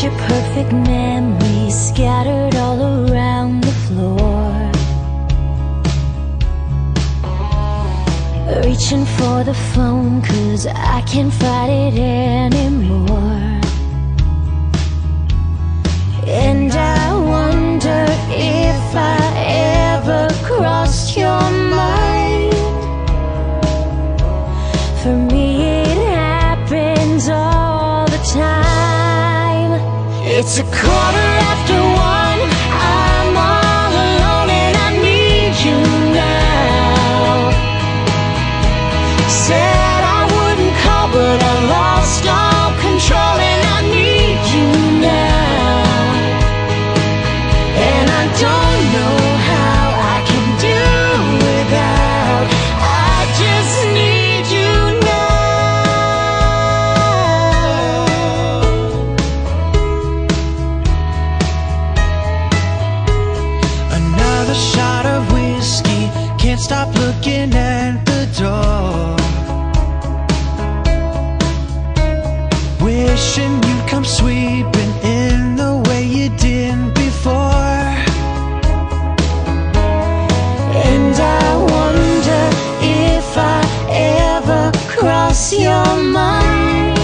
picture perfect memories scattered all around the floor, reaching for the phone 'cause I can't fight it anymore. And I wonder if I ever crossed your mind. For me it happens all the time. It's 1:15, I'm all alone and I need you now. Said I wouldn't call but I lost all control and I need you now. And I don't know how I can do without. I just need you now. Another shot of whiskey, can't stop looking at the door. Wishing you'd come sweeping in the way you did before. And I wonder if I ever cross your mind.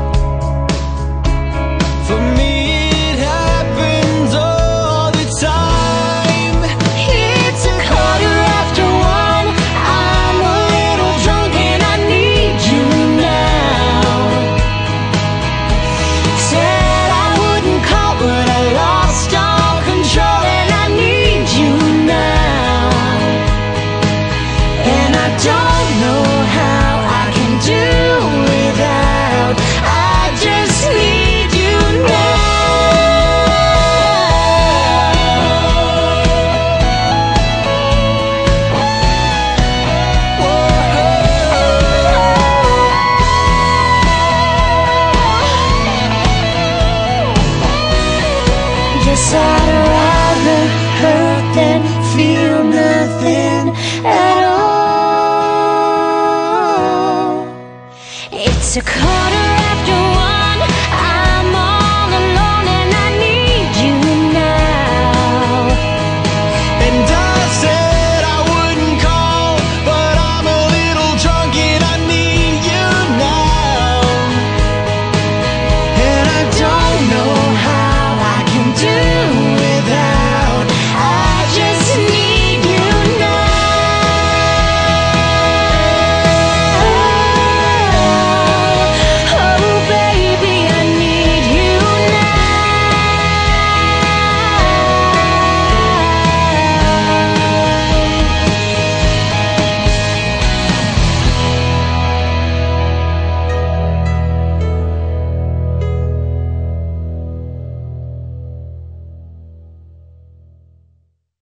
For me it happens all the time. It's 1:15, I'm a little drunk and I need you now. Said I wouldn't call but I lost all control and I need you now. And I don't know how I can do without. I just need you now. Guess I'd rather hurt than feel nothing at all. It's 1:15.